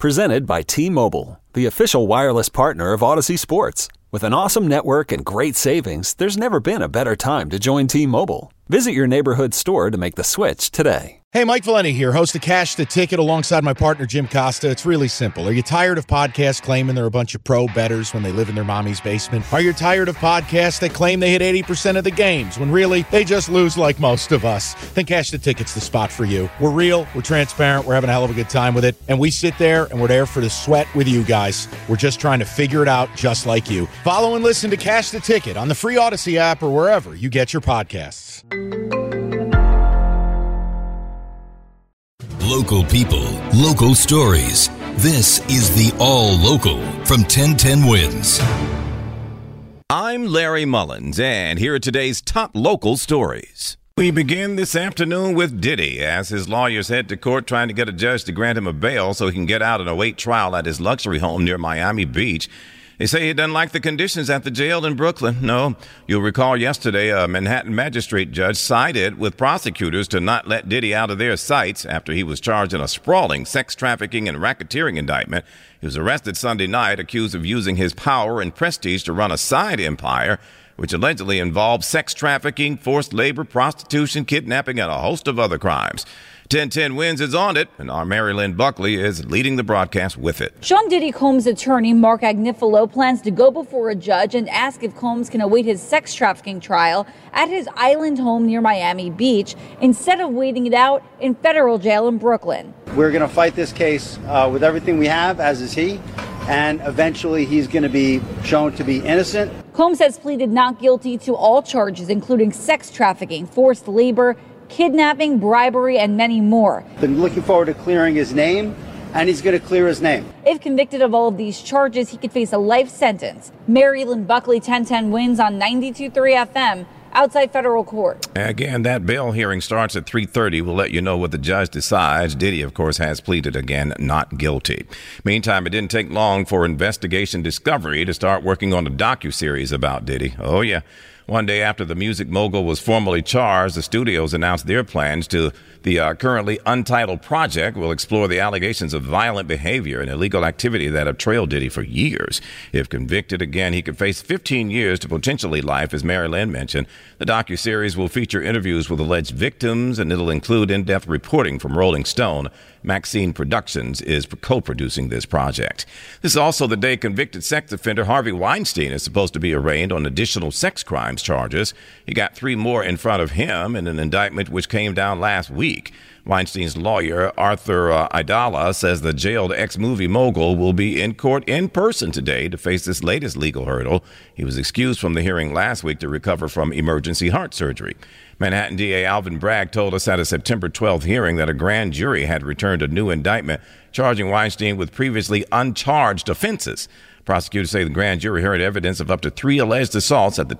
Presented by T-Mobile, the official wireless partner of Odyssey Sports. With an awesome network and great savings, there's never been a better time to join T-Mobile. Visit your neighborhood store to make the switch today. Hey, Mike Valenti here, host of Cash the Ticket alongside my partner Jim Costa. It's really simple. Are you tired of podcasts claiming they're a bunch of pro bettors when they live in their mommy's basement? Are you tired of podcasts that claim they hit 80% of the games when really they just lose like most of us? Then Cash the Ticket's the spot for you. We're real, we're transparent, we're having a hell of a good time with it, and we sit there and we're there for the sweat with you guys. We're just trying to figure it out just like you. Follow and listen to Cash the Ticket on the free Odyssey app or wherever you get your podcasts. Local people, local stories. This is the All Local from 1010 Wins. I'm Larry Mullins, and here are today's top local stories. We begin this afternoon with Diddy, as his lawyers head to court trying to get a judge to grant him a bail so he can get out and await trial at his luxury home near Miami Beach. They say he doesn't like the conditions at the jail in Brooklyn. No, you'll recall yesterday a Manhattan magistrate judge sided with prosecutors to not let Diddy out of their sights after he was charged in a sprawling sex trafficking and racketeering indictment. He was arrested Sunday night, accused of using his power and prestige to run a side empire, which allegedly involved sex trafficking, forced labor, prostitution, kidnapping, and a host of other crimes. 1010 Wins is on it, and our Mary Lynn Buckley is leading the broadcast with it. Sean Diddy Combs' attorney, Mark Agnifilo, plans to go before a judge and ask if Combs can await his sex trafficking trial at his island home near Miami Beach instead of waiting it out in federal jail in Brooklyn. We're going to fight this case with everything we have, as is he, and eventually he's going to be shown to be innocent. Combs has pleaded not guilty to all charges, including sex trafficking, forced labor, kidnapping, bribery, and many more. Been looking forward to clearing his name, and he's going to clear his name. If convicted of all of these charges, he could face a life sentence. Mary Lynn Buckley, 1010 Wins on 92.3 FM, outside federal court. Again, that bail hearing starts at 3:30. We'll let you know what the judge decides. Diddy, of course, has pleaded again not guilty. Meantime, it didn't take long for Investigation Discovery to start working on a docuseries about Diddy. Oh, yeah. One day after the music mogul was formally charged, the studios announced their plans to the currently untitled project will explore the allegations of violent behavior and illegal activity that have trailed Diddy for years. If convicted again, he could face 15 years to potentially life, as Mary Lynn mentioned. The docuseries will feature interviews with alleged victims, and it'll include in-depth reporting from Rolling Stone. Maxine Productions is co-producing this project. This is also the day convicted sex offender Harvey Weinstein is supposed to be arraigned on additional sex crimes charges. He got 3 more in front of him in an indictment which came down last week. Weinstein's lawyer, Arthur Aidala, says the jailed ex-movie mogul will be in court in person today to face this latest legal hurdle. He was excused from the hearing last week to recover from emergency heart surgery. Manhattan DA Alvin Bragg told us at a September 12th hearing that a grand jury had returned a new indictment charging Weinstein with previously uncharged offenses. Prosecutors say the grand jury heard evidence of up to 3 alleged assaults at the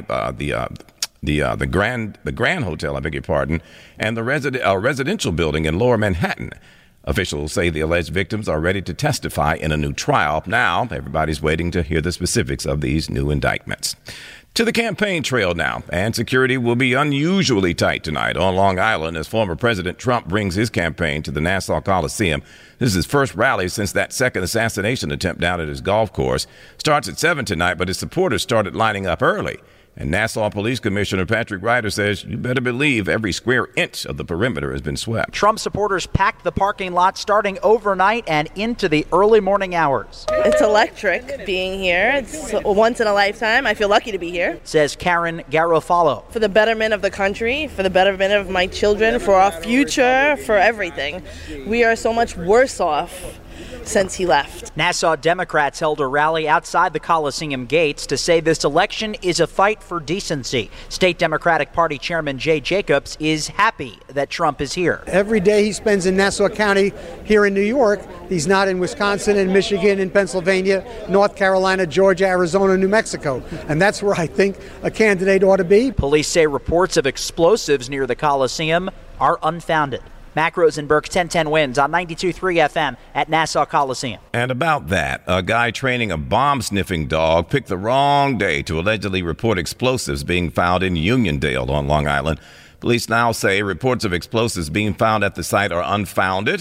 Grand Hotel, I beg your pardon, and the residential building in Lower Manhattan. Officials say the alleged victims are ready to testify in a new trial. Now, everybody's waiting to hear the specifics of these new indictments. To the campaign trail now, and security will be unusually tight tonight on Long Island as former President Trump brings his campaign to the Nassau Coliseum. This is his first rally since that second assassination attempt down at his golf course. Starts at 7 tonight, but his supporters started lining up early. And Nassau Police Commissioner Patrick Ryder says you better believe every square inch of the perimeter has been swept. Trump supporters packed the parking lot starting overnight and into the early morning hours. It's electric being here. It's once in a lifetime. I feel lucky to be here. Says Karen Garofalo. For the betterment of the country, for the betterment of my children, for our future, for everything. We are so much worse off since he left. Nassau Democrats held a rally outside the Coliseum gates to say this election is a fight for decency. State Democratic Party Chairman Jay Jacobs is happy that Trump is here. Every day he spends in Nassau County here in New York, he's not in Wisconsin and Michigan and Pennsylvania, North Carolina, Georgia, Arizona, New Mexico. And that's where I think a candidate ought to be. Police say reports of explosives near the Coliseum are unfounded. Mac Rosenberg, 1010 Wins on 92.3 FM at Nassau Coliseum. And about that, a guy training a bomb-sniffing dog picked the wrong day to allegedly report explosives being found in Uniondale on Long Island. Police now say reports of explosives being found at the site are unfounded.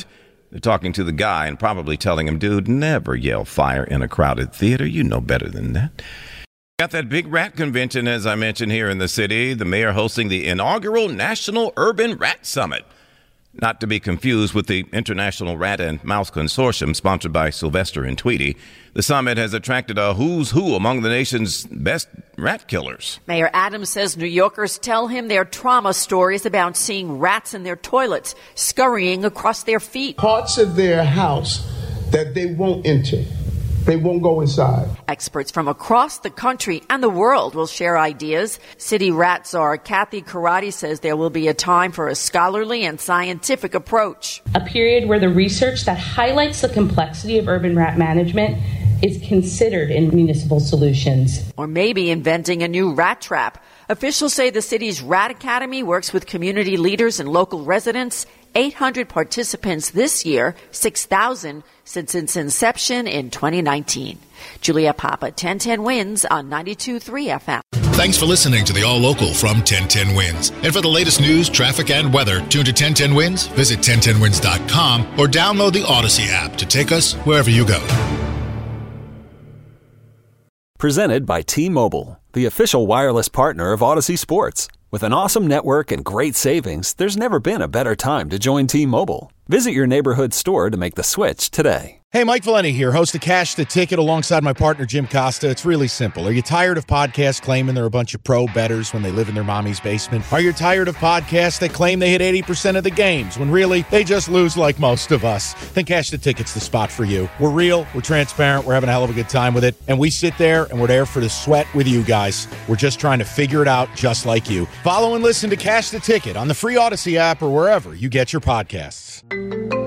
They're talking to the guy and probably telling him, dude, never yell fire in a crowded theater. You know better than that. Got that big rat convention, as I mentioned, here in the city. The mayor hosting the inaugural National Urban Rat Summit. Not to be confused with the International Rat and Mouse Consortium, sponsored by Sylvester and Tweety. The summit has attracted a who's who among the nation's best rat killers. Mayor Adams says New Yorkers tell him their trauma stories about seeing rats in their toilets, scurrying across their feet. Parts of their house that they won't enter. They won't go inside. Experts from across the country and the world will share ideas. City rat czar Kathy Karate says there will be a time for a scholarly and scientific approach. A period where the research that highlights the complexity of urban rat management is considered in municipal solutions. Or maybe inventing a new rat trap. Officials say the city's Rat Academy works with community leaders and local residents. 800 participants this year, 6,000 since its inception in 2019. Julia Papa, 1010 Wins on 92.3 FM. Thanks for listening to the All Local from 1010 Wins. And for the latest news, traffic, and weather, tune to 1010 Wins, visit 1010wins.com, or download the Odyssey app to take us wherever you go. Presented by T-Mobile, the official wireless partner of Odyssey Sports. With an awesome network and great savings, there's never been a better time to join T-Mobile. Visit your neighborhood store to make the switch today. Hey, Mike Valenti here, host of Cash the Ticket alongside my partner Jim Costa. It's really simple. Are you tired of podcasts claiming they're a bunch of pro bettors when they live in their mommy's basement? Are you tired of podcasts that claim they hit 80% of the games when really they just lose like most of us? Then Cash the Ticket's the spot for you. We're real, we're transparent, we're having a hell of a good time with it, and we sit there and we're there for the sweat with you guys. We're just trying to figure it out just like you. Follow and listen to Cash the Ticket on the free Odyssey app or wherever you get your podcasts.